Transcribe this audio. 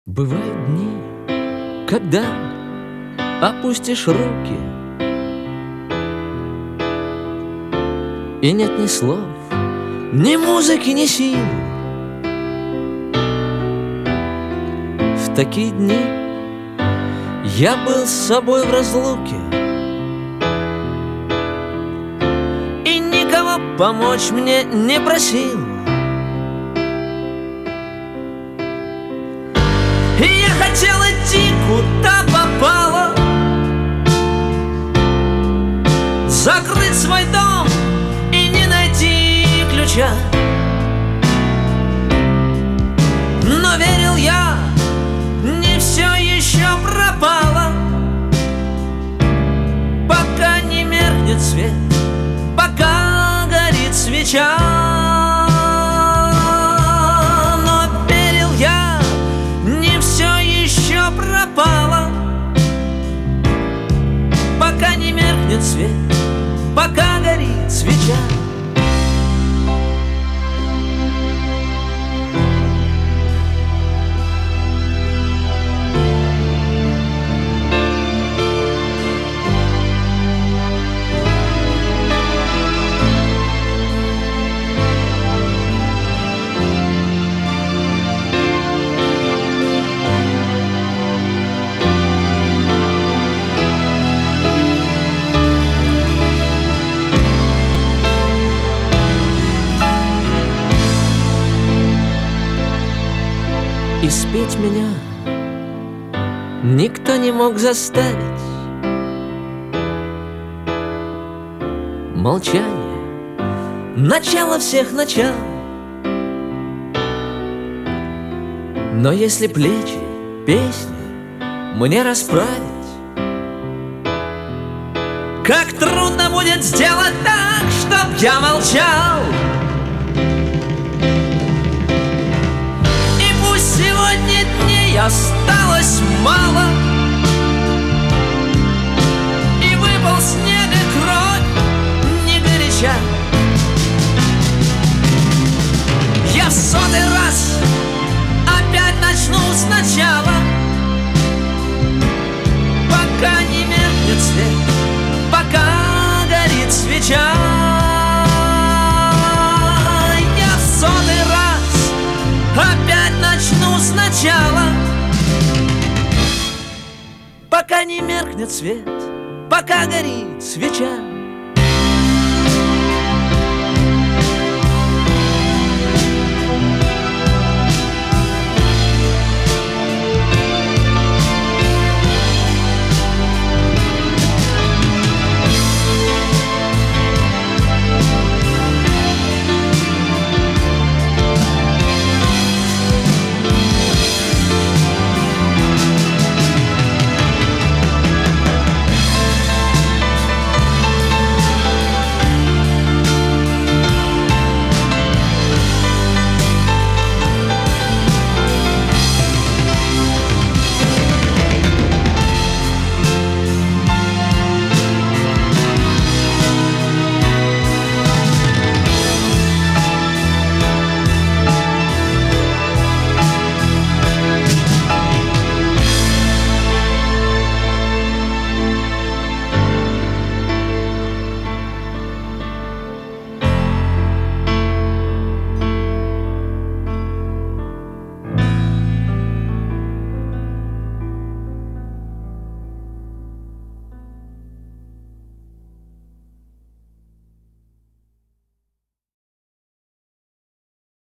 Бывают дни, когда опустишь руки, и нет ни слов, ни музыки, ни сил. В такие дни я был с собой в разлуке, и никого помочь мне не просил. И я хотел идти куда попало, закрыть свой дом и не найти ключа. Но верил я, не все еще пропало, пока не меркнет свет, пока горит свеча. Но верил я, не все еще пропало, пока не меркнет свет, пока горит свеча. И спеть меня никто не мог заставить. Молчание — начало всех начал. Но если плечи песни мне расправить, как трудно будет сделать так, чтоб я молчал. Сегодня дней осталось мало, и выпал снег и кровь не горяча. Я в 100-й раз опять начну сначала, пока не меркнет свет, пока горит свеча. Я в 100-й раз опять начну сначала, пока не меркнет свет, пока горит свеча.